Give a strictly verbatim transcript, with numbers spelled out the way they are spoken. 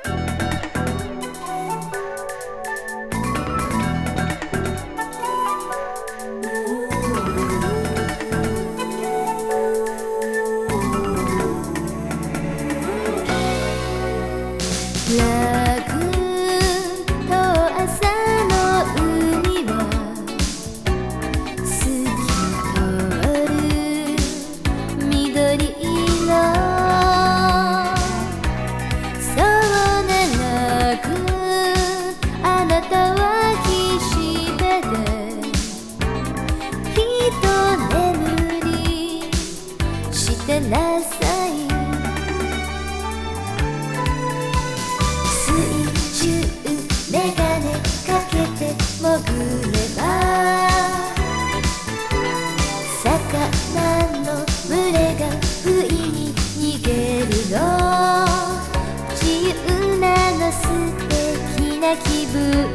てなさい。水中メガネかけて潜れば魚の群れが不意に逃げるの。自由なの素敵な気分